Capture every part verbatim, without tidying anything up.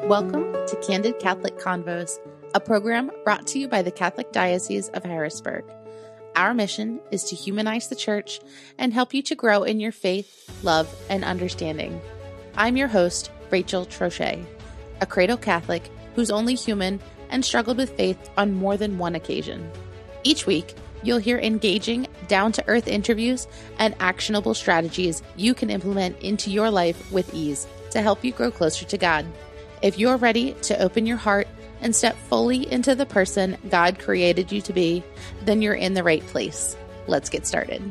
Welcome to Candid Catholic Convos, a program brought to you by the Catholic Diocese of Harrisburg. Our mission is to humanize the church and help you to grow in your faith, love, and understanding. I'm your host, Rachel Trochet, a cradle Catholic who's only human and struggled with faith on more than one occasion. Each week, you'll hear engaging, down-to-earth interviews and actionable strategies you can implement into your life with ease to help you grow closer to God. If you're ready to open your heart and step fully into the person God created you to be, then you're in the right place. Let's get started.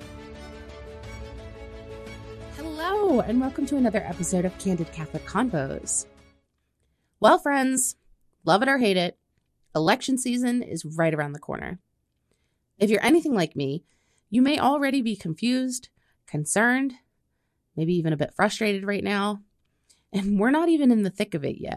Hello, and welcome to another episode of Candid Catholic Convos. Well, friends, love it or hate it, election season is right around the corner. If you're anything like me, you may already be confused, concerned, maybe even a bit frustrated right now, and we're not even in the thick of it yet.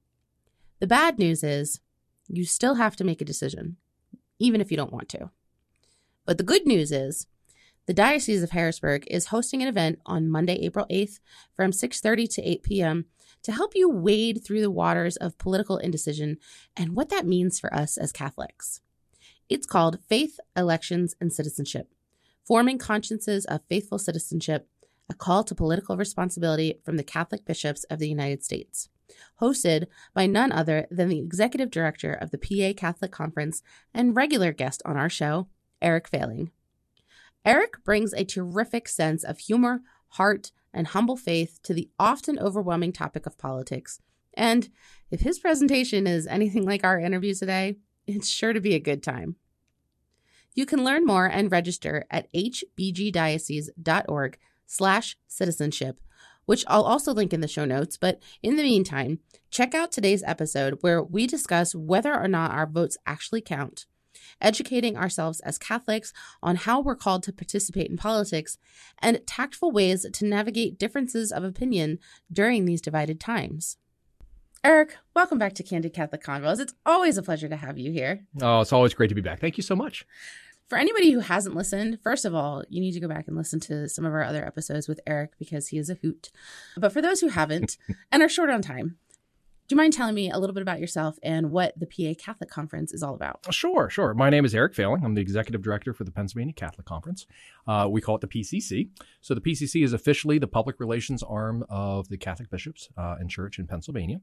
The bad news is you still have to make a decision, even if you don't want to. But the good news is the Diocese of Harrisburg is hosting an event on Monday, April eighth from six thirty to eight p.m. to help you wade through the waters of political indecision and what that means for us as Catholics. It's called Faith, Elections, and Citizenship, Forming Consciences of Faithful Citizenship, a call to political responsibility from the Catholic bishops of the United States, hosted by none other than the executive director of the P A Catholic Conference and regular guest on our show, Eric Failing. Eric brings a terrific sense of humor, heart, and humble faith to the often overwhelming topic of politics. And if his presentation is anything like our interview today, it's sure to be a good time. You can learn more and register at hbgdiocese.org slash citizenship, which I'll also link in the show notes. But in the meantime, check out today's episode where we discuss whether or not our votes actually count, educating ourselves as Catholics on how we're called to participate in politics, and tactful ways to navigate differences of opinion during these divided times. Eric, welcome back to Candid Catholic Convos. It's always a pleasure to have you here. Oh, it's always great to be back. Thank you so much. For anybody who hasn't listened, first of all, you need to go back and listen to some of our other episodes with Eric because he is a hoot. But for those who haven't and are short on time, do you mind telling me a little bit about yourself and what the P A Catholic Conference is all about? Sure, sure. My name is Eric Failing. I'm the executive director for the Pennsylvania Catholic Conference. Uh, we call it the P C C. So the P C C is officially the public relations arm of the Catholic bishops uh, and church in Pennsylvania.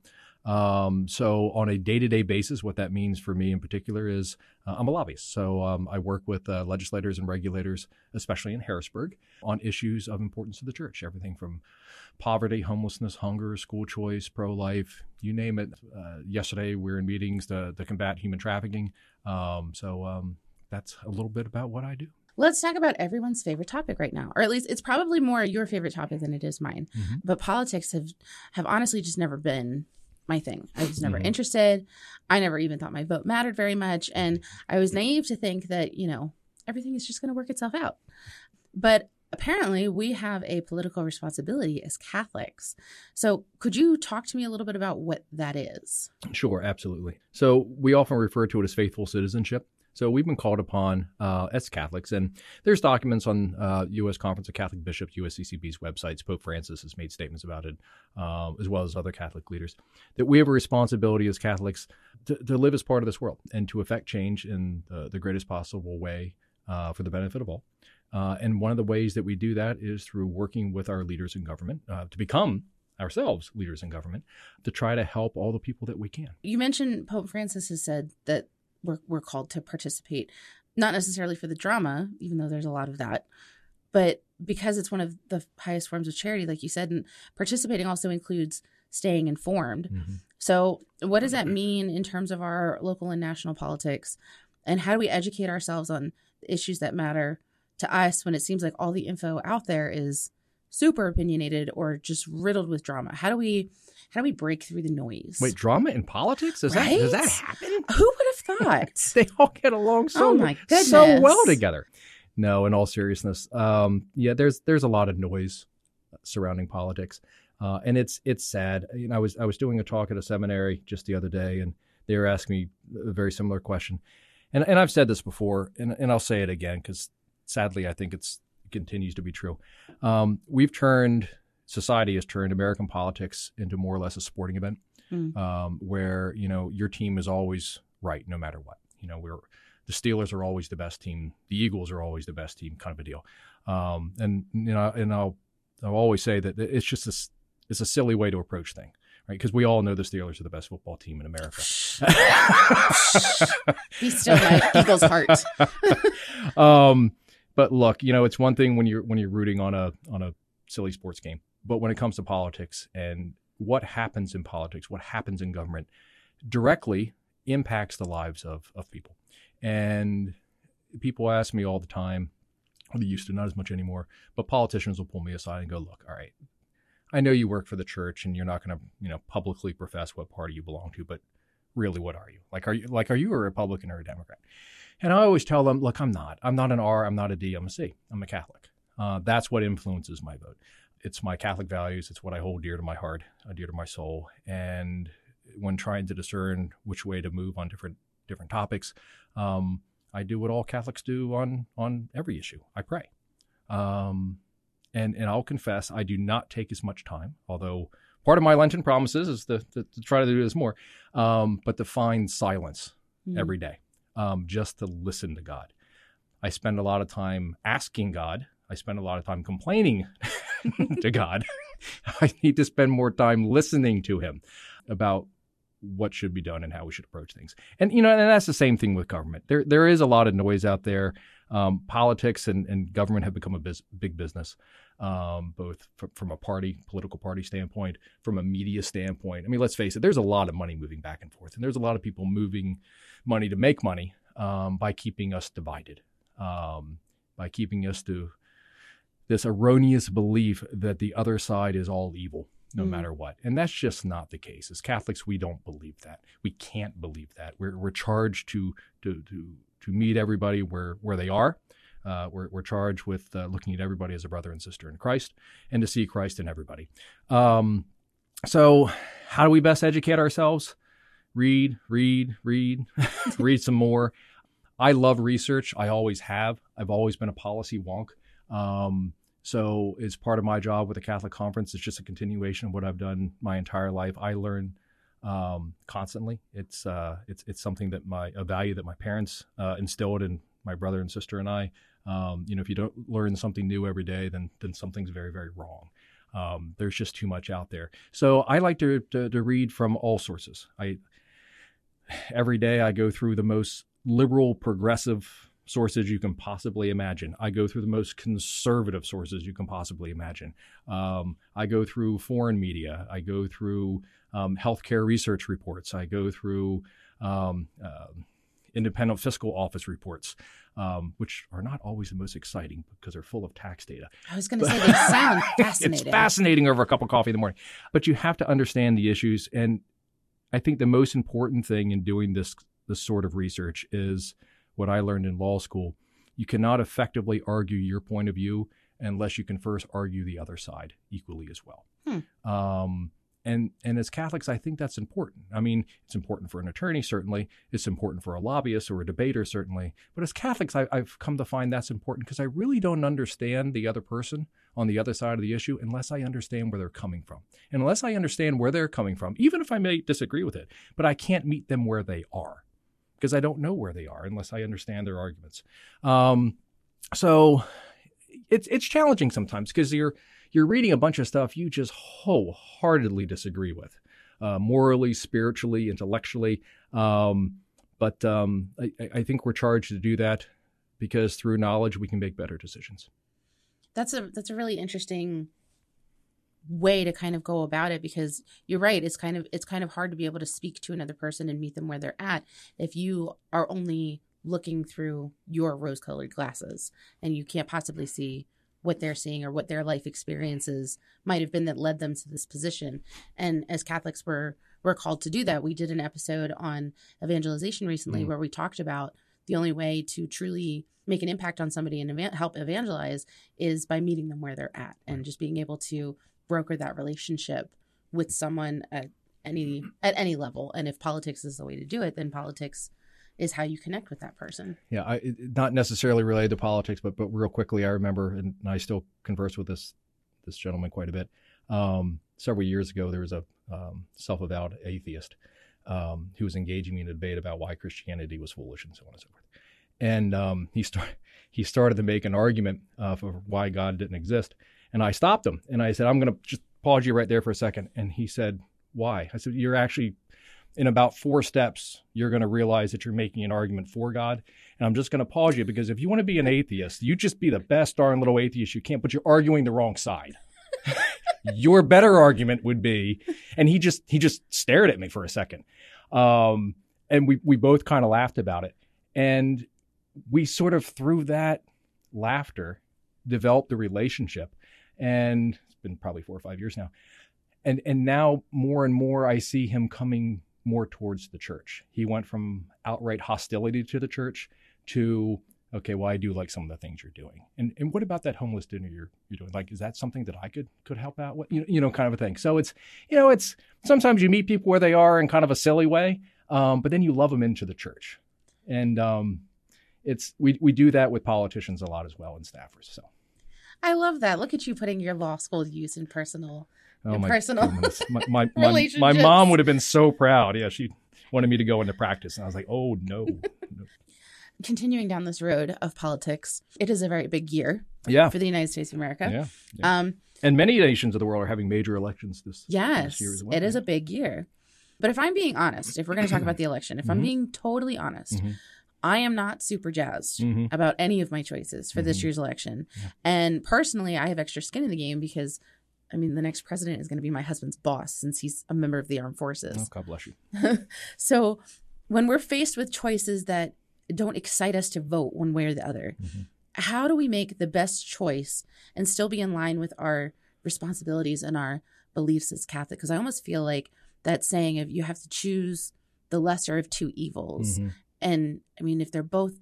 Um, so on a day-to-day basis, what that means for me in particular is uh, I'm a lobbyist. So um, I work with uh, legislators and regulators, especially in Harrisburg, on issues of importance to the church. Everything from poverty, homelessness, hunger, school choice, pro-life, you name it. Uh, yesterday, we were in meetings to, to combat human trafficking. Um, so um, that's a little bit about what I do. Let's talk about everyone's favorite topic right now, or at least it's probably more your favorite topic than it is mine. Mm-hmm. But politics have, have honestly just never been my thing. I was never mm-hmm. interested. I never even thought my vote mattered very much. And I was naive to think that, you know, everything is just going to work itself out. But apparently we have a political responsibility as Catholics. So could you talk to me a little bit about what that is? Sure, absolutely. So we often refer to it as faithful citizenship. So we've been called upon uh, as Catholics, and there's documents on uh, U S Conference of Catholic Bishops, U S C C B's websites. Pope Francis has made statements about it, uh, as well as other Catholic leaders, that we have a responsibility as Catholics to, to live as part of this world and to affect change in the, the greatest possible way uh, for the benefit of all. Uh, and one of the ways that we do that is through working with our leaders in government uh, to become ourselves leaders in government, to try to help all the people that we can. You mentioned Pope Francis has said that We're, we're called to participate, not necessarily for the drama, even though there's a lot of that, but because it's one of the highest forms of charity, like you said, and participating also includes staying informed. Mm-hmm. So what does that mean in terms of our local and national politics? And how do we educate ourselves on the issues that matter to us when it seems like all the info out there is super opinionated or just riddled with drama? How do we how do we break through the noise? Wait, drama in politics? Does right? that does that happen? Who would have thought? They all get along so, oh my goodness. so well together. No, in all seriousness, um, yeah, there's there's a lot of noise surrounding politics, uh, and it's it's sad. You know, I was I was doing a talk at a seminary just the other day, and they were asking me a very similar question, and and I've said this before, and and I'll say it again because sadly I think it's continues to be true. Um, we've turned, society has turned American politics into more or less a sporting event. mm. um, where, you know, your team is always right no matter what. You know, we're the Steelers are always the best team. The Eagles are always the best team, kind of a deal. Um, and, you know, and I'll, I'll always say that it's just a, it's a silly way to approach things, right? Because we all know the Steelers are the best football team in America. He's still my Eagles' heart. um, but look, you know, it's one thing when you're when you're rooting on a on a silly sports game, but when it comes to politics and what happens in politics, what happens in government, directly impacts the lives of of people. And people ask me all the time, or they used to, not as much anymore, but politicians will pull me aside and go, look, all right, I know you work for the church and you're not going to, you know, publicly profess what party you belong to, but really, what are you? Like, are you like, are you a Republican or a Democrat? And I always tell them, look, I'm not. I'm not an R. I'm not a D. I'm a C. I'm a Catholic. Uh, that's what influences my vote. It's my Catholic values. It's what I hold dear to my heart, uh, dear to my soul. And when trying to discern which way to move on different different topics, um, I do what all Catholics do on on every issue. I pray. Um, and and I'll confess, I do not take as much time, although part of my Lenten promises is to, to, to try to do this more, um, but to find silence mm. every day, um, just to listen to God. I spend a lot of time asking God. I spend a lot of time complaining to God. I need to spend more time listening to him about what should be done and how we should approach things. And, you know, and that's the same thing with government. There, there is a lot of noise out there. Um, politics and, and government have become a biz, big business, um, both f- from a party, political party standpoint, from a media standpoint. I mean, let's face it, there's a lot of money moving back and forth. And there's a lot of people moving money to make money um, by keeping us divided, um, by keeping us to this erroneous belief that the other side is all evil, no mm. matter what. And that's just not the case. As Catholics, we don't believe that. We can't believe that. We're we're charged to to to to meet everybody where where they are. Uh, we're we're charged with uh, looking at everybody as a brother and sister in Christ, and to see Christ in everybody. Um, so, how do we best educate ourselves? Read, read, read, read some more. I love research. I always have. I've always been a policy wonk. Um, So it's part of my job with the Catholic Conference. It's just a continuation of what I've done my entire life. I learn um, constantly. It's uh, it's it's something that my a value that my parents uh, instilled in my brother and sister and I. Um, you know, if you don't learn something new every day, then then something's very very wrong. Um, there's just too much out there. So I like to, to to read from all sources. I every day I go through the most liberal, progressive sources you can possibly imagine. I go through the most conservative sources you can possibly imagine. Um, I go through foreign media. I go through um, healthcare research reports. I go through um, uh, independent fiscal office reports, um, which are not always the most exciting because they're full of tax data. I was going to say they sound fascinating. It's fascinating over a cup of coffee in the morning. But you have to understand the issues. And I think the most important thing in doing this this sort of research is what I learned in law school. You cannot effectively argue your point of view unless you can first argue the other side equally as well. Hmm. Um, and and as Catholics, I think that's important. I mean, it's important for an attorney, certainly. It's important for a lobbyist or a debater, certainly. But as Catholics, I, I've come to find that's important because I really don't understand the other person on the other side of the issue unless I understand where they're coming from. And unless I understand where they're coming from, even if I may disagree with it, but I can't meet them where they are, because I don't know where they are unless I understand their arguments. Um, so it's it's challenging sometimes because you're you're reading a bunch of stuff you just wholeheartedly disagree with, uh, morally, spiritually, intellectually. Um, but um, I, I think we're charged to do that because through knowledge we can make better decisions. That's a that's a really interesting way to kind of go about it, because you're right, it's kind of it's kind of hard to be able to speak to another person and meet them where they're at if you are only looking through your rose-colored glasses and you can't possibly see what they're seeing or what their life experiences might have been that led them to this position. And as Catholics, we're we're called to do that. We did an episode on evangelization recently mm. where we talked about the only way to truly make an impact on somebody and evan- help evangelize is by meeting them where they're at and just being able to broker that relationship with someone at any at any level. And if politics is the way to do it, then politics is how you connect with that person. Yeah, I, not necessarily related to politics, but but real quickly, I remember, and I still converse with this this gentleman quite a bit. Um, several years ago, there was a um, self-avowed atheist, um, who was engaging me in a debate about why Christianity was foolish and so on and so forth. And um, he started he started to make an argument uh, for why God didn't exist. And I stopped him and I said, I'm going to just pause you right there for a second. And he said, why? I said, you're actually, in about four steps, you're going to realize that you're making an argument for God. And I'm just going to pause you because if you want to be an atheist, you just be the best darn little atheist you can, but you're arguing the wrong side. Your better argument would be, and he just he just stared at me for a second. Um, and we, we both kind of laughed about it. And we sort of, through that laughter, developed a relationship. And it's been probably four or five years now. And and now more and more I see him coming more towards the church. He went from outright hostility to the church to, okay, well, I do like some of the things you're doing. And and what about that homeless dinner you're you're doing? Like, is that something that I could could help out with? You know, you know, kind of a thing. So it's, you know, it's sometimes you meet people where they are in kind of a silly way, um, but then you love them into the church. And um, it's we we do that with politicians a lot as well and staffers. So I love that. Look at you putting your law school use in personal. Oh, in my personal goodness. My, my, my, my mom would have been so proud. Yeah, she wanted me to go into practice. And I was like, oh, no. no. Continuing down this road of politics, it is a very big year yeah. for the United States of America. Yeah, yeah. Um, and many nations of the world are having major elections this, yes, this year as well. It is a big year. But if I'm being honest, if we're going to talk about the election, if mm-hmm. I'm being totally honest, mm-hmm. I am not super jazzed mm-hmm. about any of my choices for mm-hmm. this year's election. Yeah. And personally, I have extra skin in the game because I mean, the next president is going to be my husband's boss since he's a member of the armed forces. Oh, God bless you. So when we're faced with choices that don't excite us to vote one way or the other, mm-hmm. how do we make the best choice and still be in line with our responsibilities and our beliefs as Catholic? Because I almost feel like that saying of you have to choose the lesser of two evils. Mm-hmm. And I mean, if they're both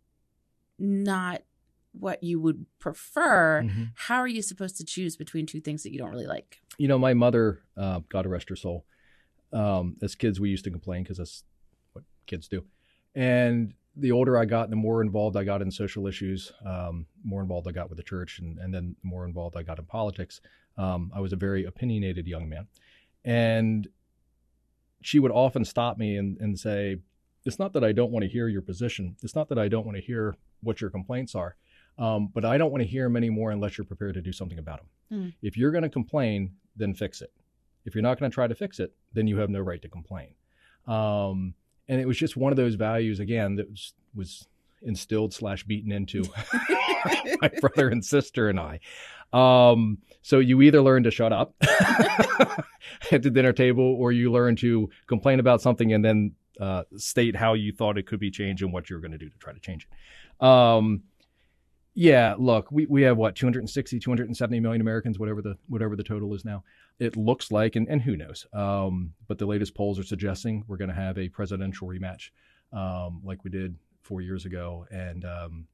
not what you would prefer, mm-hmm. how are you supposed to choose between two things that you don't really like? You know, my mother, uh, God rest her soul, um, as kids, we used to complain because that's what kids do. And the older I got, the more involved I got in social issues, um, more involved I got with the church, and, and then the more involved I got in politics. Um, I was a very opinionated young man. And she would often stop me and, and say, it's not that I don't want to hear your position. It's not that I don't want to hear what your complaints are. Um, but I don't want to hear them anymore unless you're prepared to do something about them. Mm. If you're going to complain, then fix it. If you're not going to try to fix it, then you have no right to complain. Um, and it was just one of those values, again, that was, was instilled slash beaten into my brother and sister and I. Um, so you either learn to shut up at the dinner table, or you learn to complain about something and then uh, state how you thought it could be changed and what you're going to do to try to change it. Um, Yeah, look, we, we have what, two hundred sixty, two hundred seventy million Americans, whatever the whatever the total is now. It looks like, and, and who knows, um, but the latest polls are suggesting we're going to have a presidential rematch um, like we did four years ago. And um,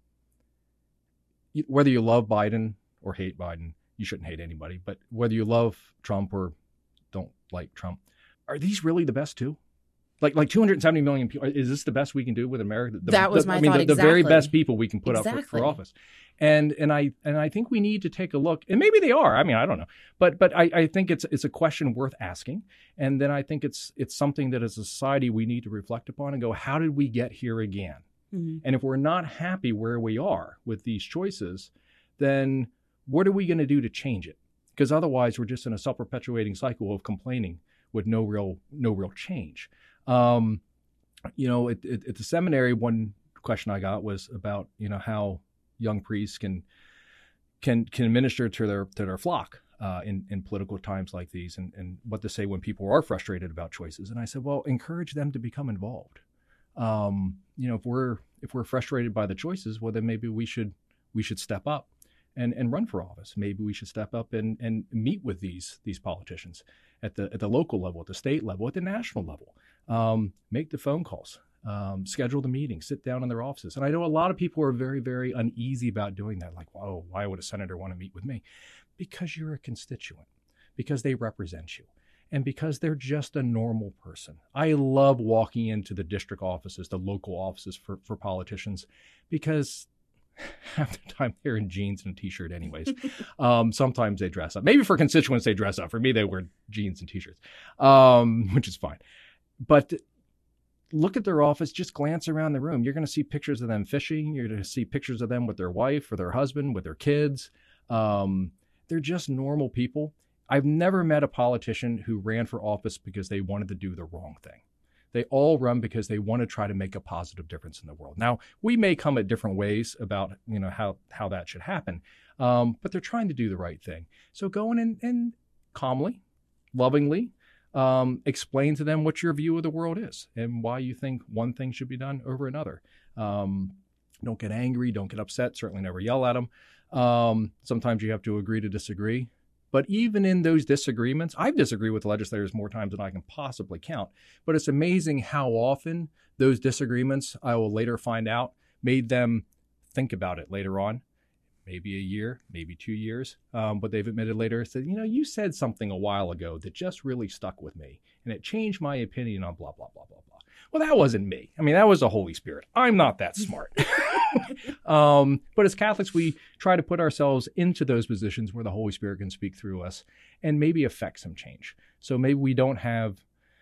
whether you love Biden or hate Biden, you shouldn't hate anybody, but whether you love Trump or don't like Trump, are these really the best two? Like like two hundred seventy million people. Is this the best we can do with America? The, that was the, my I mean, thought. The, exactly. the very best people we can put exactly. up for, for office, and and I and I think we need to take a look. And maybe they are. I mean, I don't know, but but I, I think it's it's a question worth asking. And then I think it's it's something that as a society we need to reflect upon and go, how did we get here again? Mm-hmm. And if we're not happy where we are with these choices, then what are we going to do to change it? Because otherwise, we're just in a self-perpetuating cycle of complaining with no real no real change. Um, You know, at, at, at the seminary, one question I got was about, you know, how young priests can can can minister to their to their flock uh, in in political times like these, and, and what to say when people are frustrated about choices. And I said, well, encourage them to become involved. Um, you know, if we're if we're frustrated by the choices, well, then maybe we should we should step up and, and run for office. Maybe we should step up and, and meet with these these politicians at the at the local level, at the state level, at the national level. Um, make the phone calls, um, schedule the meetings, sit down in their offices. And I know a lot of people are very, very uneasy about doing that. Like, whoa, why would a senator want to meet with me? Because you're a constituent, because they represent you, and because they're just a normal person. I love walking into the district offices, the local offices for, for politicians, because half the time they're in jeans and a t-shirt anyways. um, sometimes they dress up. Maybe for constituents they dress up. For me, they wear jeans and t-shirts, um, which is fine. But look at their office, just glance around the room. You're going to see pictures of them fishing. You're going to see pictures of them with their wife or their husband, with their kids. Um, they're just normal people. I've never met a politician who ran for office because they wanted to do the wrong thing. They all run because they want to try to make a positive difference in the world. Now, we may come at different ways about, you know, how, how that should happen, um, but they're trying to do the right thing. So go in and, and calmly, lovingly, um, explain to them what your view of the world is and why you think one thing should be done over another. Um, don't get angry. Don't get upset. Certainly never yell at them. Um, sometimes you have to agree to disagree. But even in those disagreements, I've disagreed with legislators more times than I can possibly count. But it's amazing how often those disagreements, I will later find out, made them think about it later on. Maybe a year, maybe two years. Um, but they've admitted later, said, you know, you said something a while ago that just really stuck with me. And it changed my opinion on blah, blah, blah, blah, blah. Well, that wasn't me. I mean, that was the Holy Spirit. I'm not that smart. um, but as Catholics, we try to put ourselves into those positions where the Holy Spirit can speak through us and maybe affect some change. So maybe we don't have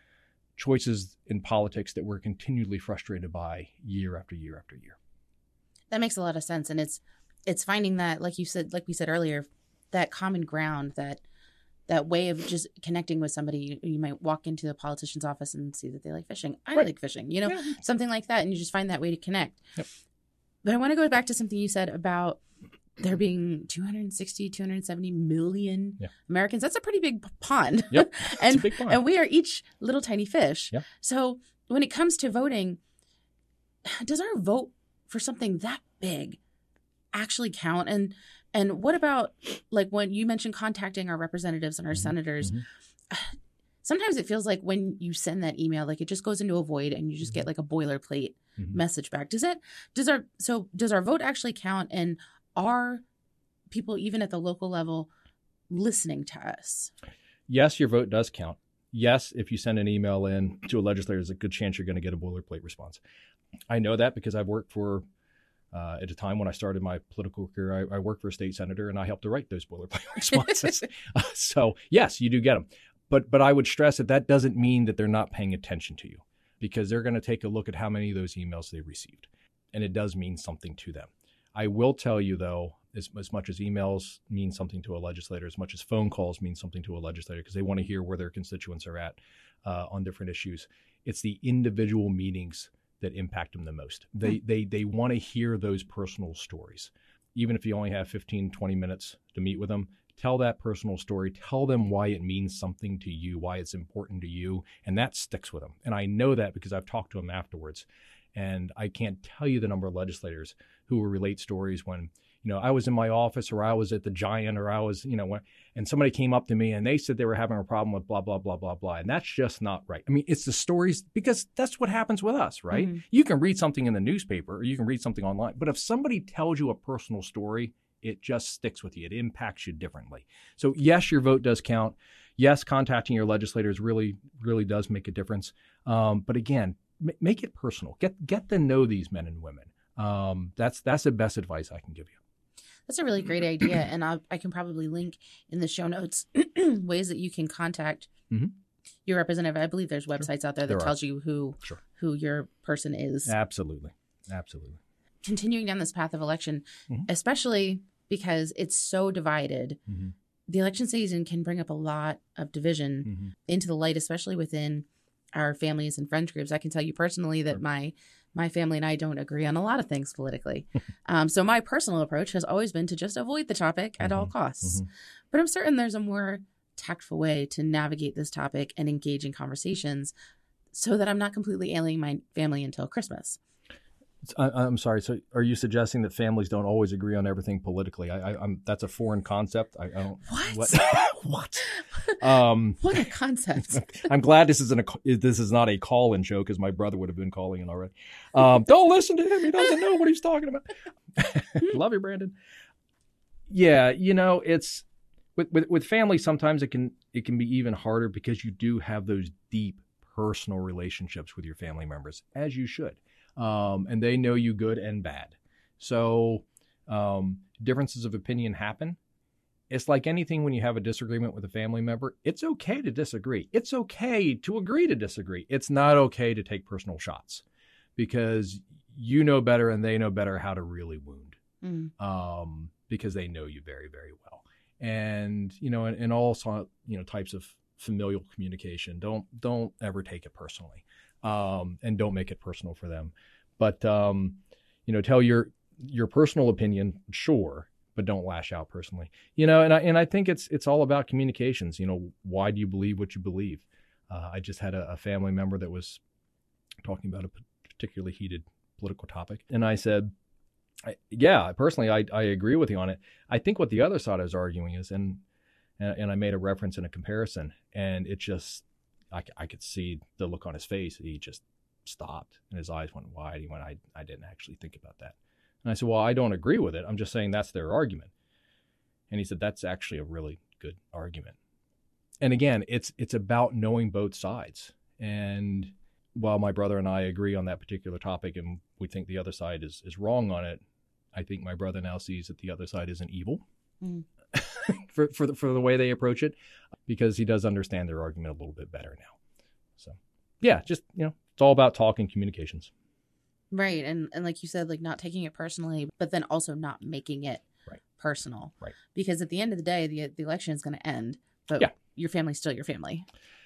choices in politics that we're continually frustrated by year after year after year. That makes a lot of sense. And it's it's finding that, like you said, like we said earlier, that common ground, that that way of just connecting with somebody. You, you might walk into a politician's office and see that they like fishing. I right. like fishing, you know, yeah. something like that. And you just find that way to connect. Yep. But I want to go back to something you said about there being two hundred sixty, two hundred seventy million yeah. Americans. That's a pretty big pond. Yep. and, it's a big pond. And we are each little tiny fish. Yep. So when it comes to voting, does our vote for something that big actually count? And And what about, like, when you mentioned contacting our representatives and our mm-hmm. senators, mm-hmm. sometimes it feels like when you send that email, like it just goes into a void and you just mm-hmm. get like a boilerplate mm-hmm. message back. Does it, does our, so does our vote actually count? And are people, even at the local level, listening to us? Yes, your vote does count. Yes, if you send an email in to a legislator, there's a good chance you're going to get a boilerplate response. I know that because I've worked for Uh, at a time when I started my political career, I, I worked for a state senator and I helped to write those boilerplate responses. uh, so yes, you do get them. But but I would stress that that doesn't mean that they're not paying attention to you, because they're going to take a look at how many of those emails they received. And it does mean something to them. I will tell you, though, as, as much as emails mean something to a legislator, as much as phone calls mean something to a legislator, because they want to hear where their constituents are at uh, on different issues, it's the individual meetings that impact them the most. They mm. they they want to hear those personal stories. Even if you only have fifteen, twenty minutes to meet with them, tell that personal story. Tell them why it means something to you, why it's important to you, and that sticks with them. And I know that because I've talked to them afterwards. And I can't tell you the number of legislators who will relate stories when, you know, I was in my office or I was at the Giant or I was, you know, and somebody came up to me and they said they were having a problem with blah, blah, blah, blah, blah. And that's just not right. I mean, it's the stories, because that's what happens with us, right? Mm-hmm. You can read something in the newspaper or you can read something online. But if somebody tells you a personal story, it just sticks with you. It impacts you differently. So yes, your vote does count. Yes, contacting your legislators really, really does make a difference. Um, but again, m- make it personal. Get get to know these men and women. Um, that's that's the best advice I can give you. That's a really great idea. And I'll, I can probably link in the show notes ways that you can contact mm-hmm. your representative. I believe there's websites sure. out there that there tells are. you who sure. who your person is. Absolutely. Absolutely. Continuing down this path of election, mm-hmm. especially because it's so divided, mm-hmm. the election season can bring up a lot of division mm-hmm. into the light, especially within our families and friends groups. I can tell you personally that sure. my my family and I don't agree on a lot of things politically. um, so my personal approach has always been to just avoid the topic at mm-hmm. all costs. Mm-hmm. But I'm certain there's a more tactful way to navigate this topic and engage in conversations so that I'm not completely alienating my family until Christmas. I, I'm sorry. So, are you suggesting that families don't always agree on everything politically? I, I, I'm that's a foreign concept. I, I don't. What? What? what? Um, what a concept! I'm glad this isn't a this is not a call-in show, because my brother would have been calling in already. Um, don't listen to him. He doesn't know what he's talking about. Love you, Brandon. Yeah, you know, it's with, with with family. Sometimes it can it can be even harder because you do have those deep personal relationships with your family members, as you should. Um, and they know you good and bad. So Um, differences of opinion happen. It's like anything when you have a disagreement with a family member. It's okay to disagree. It's okay to agree to disagree. It's not okay to take personal shots because you know better and they know better how to really wound Mm. um, because they know you very, very well. And, you know, in, in all so- you know types of familial communication, don't don't ever take it personally um, and don't make it personal for them. But, um, you know, tell your your personal opinion, sure, but don't lash out personally. You know, and I and I think it's it's all about communications. You know, why do you believe what you believe? Uh, I just had a, a family member that was talking about a particularly heated political topic, and I said, I, "Yeah, personally, I I agree with you on it. I think what the other side is arguing is," and and, and I made a reference and a comparison, and it just I, I could see the look on his face. He just stopped, and his eyes went wide. He went, "I I didn't actually think about that." And I said, well, I don't agree with it. I'm just saying that's their argument. And he said, that's actually a really good argument. And again, it's it's about knowing both sides. And while my brother and I agree on that particular topic and we think the other side is, is wrong on it, I think my brother now sees that the other side isn't evil Mm. for, for, the, for the way they approach it, because he does understand their argument a little bit better now. So, yeah, just, you know, it's all about talking communications. Right. And and like you said, like not taking it personally, but then also not making it right. personal. Right. Because at the end of the day, the the election is going to end, but yeah. your family's still your family.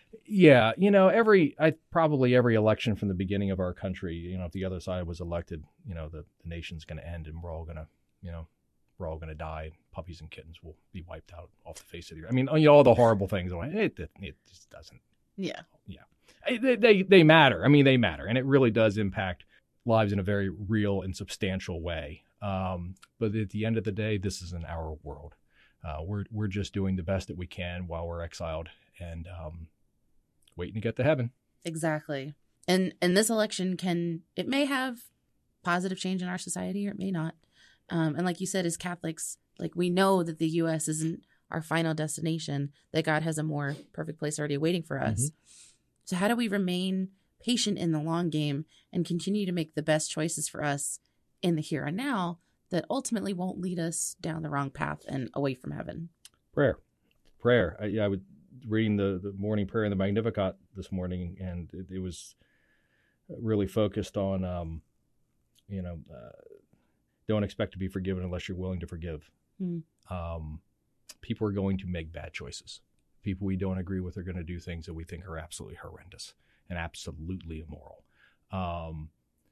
Yeah. You know, every, I probably every election from the beginning of our country, you know, if the other side was elected, you know, the, the nation's going to end and we're all going to, you know, we're all going to die. Puppies and kittens will be wiped out off the face of the earth. I mean, you know, all the horrible things. It, it, it just doesn't. Yeah. Yeah. They, they, they matter. I mean, they matter. And it really does impact lives in a very real and substantial way. Um, but at the end of the day, this isn't our world. Uh, we're we're just doing the best that we can while we're exiled and um, waiting to get to heaven. Exactly. And and this election can, it may have positive change in our society or it may not. Um, and like you said, as Catholics, like we know that the U S isn't our final destination, that God has a more perfect place already waiting for us. Mm-hmm. So how do we remain patient in the long game and continue to make the best choices for us in the here and now that ultimately won't lead us down the wrong path and away from heaven? Prayer. Prayer. I, I was reading the, the morning prayer in the Magnificat this morning, and it, it was really focused on, um, you know, uh, don't expect to be forgiven unless you're willing to forgive. Mm. Um, people are going to make bad choices. People we don't agree with are going to do things that we think are absolutely horrendous and absolutely immoral. Um,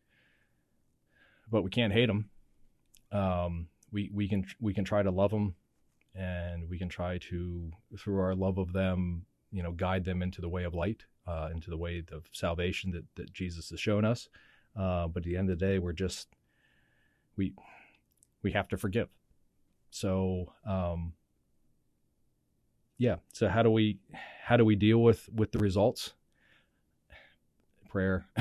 but we can't hate them. Um, we, we can, we can try to love them, and we can try to, through our love of them, you know, guide them into the way of light, uh, into the way of salvation that, that Jesus has shown us. Uh, but at the end of the day, we're just, we, we have to forgive. So, um, yeah. So how do we, how do we deal with, with the results? Prayer.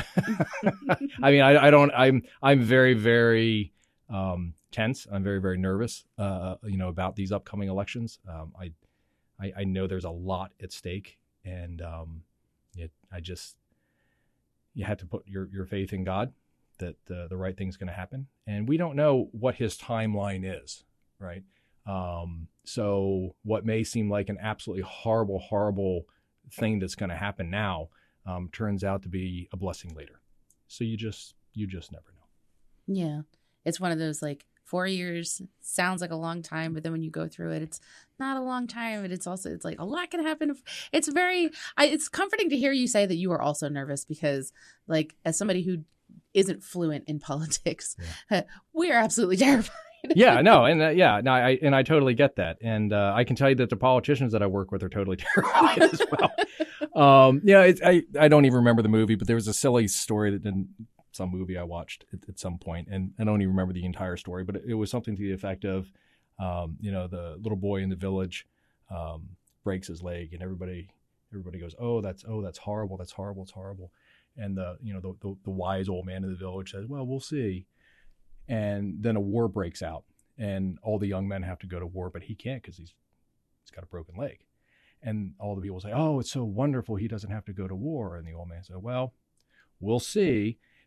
I mean, I, I don't, I'm, I'm very, very, um, tense. I'm very, very nervous, uh, you know, about these upcoming elections. Um, I, I, I know there's a lot at stake, and, um, it, I just, you have to put your, your faith in God that uh, the right thing's going to happen. And we don't know what his timeline is. Right. Um, so what may seem like an absolutely horrible, horrible thing that's going to happen now, um, turns out to be a blessing later. So you just, you just never know. Yeah. It's one of those, like, four years sounds like a long time, but then when you go through it, it's not a long time. And it's also, it's like a lot can happen. It's very, I, it's comforting to hear you say that you are also nervous, because, like, as somebody who isn't fluent in politics, yeah. we are absolutely terrified. yeah, no, and uh, yeah, no, I and I totally get that, and uh, I can tell you that the politicians that I work with are totally terrified as well. Um, yeah, it's, I I don't even remember the movie, but there was a silly story that didn't some movie I watched at, at some point, and I don't even remember the entire story, but it, it was something to the effect of, um, you know, the little boy in the village um, breaks his leg, and everybody everybody goes, oh, that's oh, that's horrible, that's horrible, it's horrible, and the you know the, the the wise old man in the village says, well, we'll see. And then a war breaks out, and all the young men have to go to war, but he can't because he's he's got a broken leg. And all the people say, oh, it's so wonderful he doesn't have to go to war. And the old man said, well, we'll see.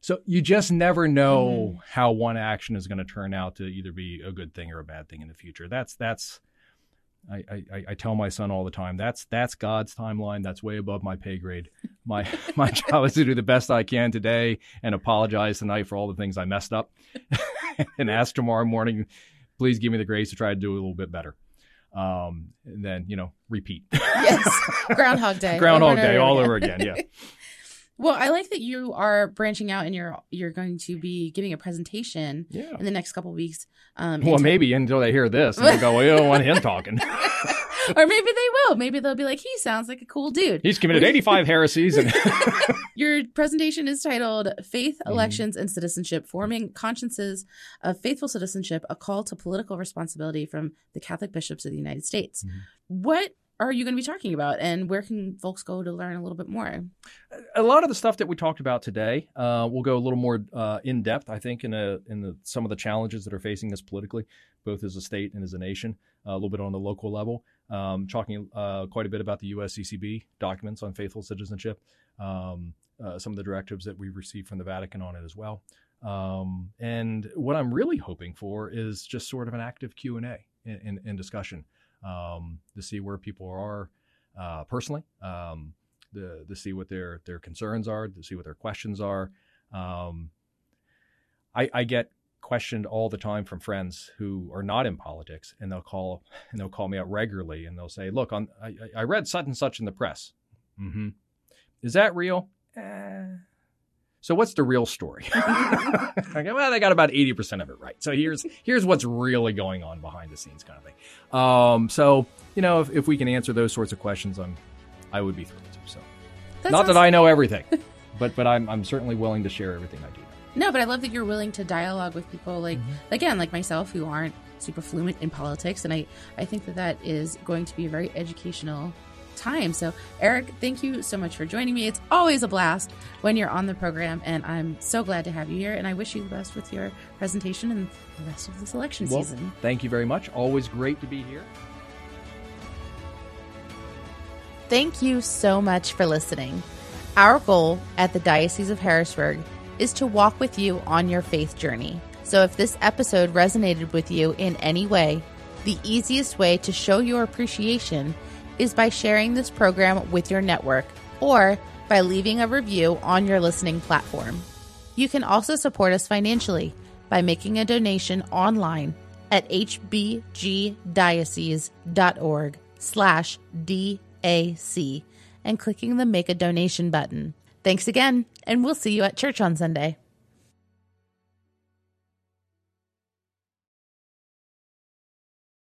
So you just never know Mm-hmm. how one action is going to turn out to either be a good thing or a bad thing in the future. That's that's I, I, I tell my son all the time, that's that's God's timeline. That's way above my pay grade. My my job is to do the best I can today and apologize tonight for all the things I messed up and ask tomorrow morning, please give me the grace to try to do a little bit better. Um, and then, you know, repeat. Yes. Groundhog Day. Groundhog Over and Day over all again. over again. Yeah. Well, I like that you are branching out and you're you're going to be giving a presentation Yeah. in the next couple of weeks. Um, Well, into- maybe until they hear this and they go, well, you don't want him talking. Or maybe they will. Maybe they'll be like, he sounds like a cool dude. He's committed eighty-five heresies. And Your presentation is titled Faith, Mm-hmm. Elections, and Citizenship, Forming Consciences of Faithful Citizenship, a Call to Political Responsibility from the Catholic Bishops of the United States. Mhm. What are you going to be talking about, and where can folks go to learn a little bit more? a lot of the stuff that we talked about today, uh, we'll go a little more uh, in depth, I think, in a, in the, some of the challenges that are facing us politically, both as a state and as a nation, uh, a little bit on the local level, um, talking uh, quite a bit about the U S C C B documents on faithful citizenship, um, uh, some of the directives that we've received from the Vatican on it as well. Um, and what I'm really hoping for is just sort of an active Q and A in, in, in discussion um, to see where people are uh, personally, um, to, to see what their, their concerns are, to see what their questions are. Um, I, I get questioned all the time from friends who are not in politics, and they'll call and they'll call me up regularly, and they'll say, "Look, on I, I read such and such in the press. Mm-hmm. Is that real? Eh. So what's the real story?" I go, well, they got about eighty percent of it right. So here's here's what's really going on behind the scenes, kind of thing. Um, so you know, if, if we can answer those sorts of questions, I'm I would be thrilled to. So That not sounds- that I know everything, but but I'm I'm certainly willing to share everything I do know. No, but I love that you're willing to dialogue with people like, again, like myself, who aren't super fluent in politics. And I, I think that that is going to be a very educational time. So, Eric, thank you so much for joining me. It's always a blast when you're on the program, and I'm so glad to have you here. And I wish you the best with your presentation and the rest of this election Well, season. thank you very much. Always great to be here. Thank you so much for listening. Our goal at the Diocese of Harrisburg is to walk with you on your faith journey. So if this episode resonated with you in any way, the easiest way to show your appreciation is by sharing this program with your network or by leaving a review on your listening platform. You can also support us financially by making a donation online at hbgdiocese.org slash DAC and clicking the Make a Donation button. Thanks again, and we'll see you at church on Sunday.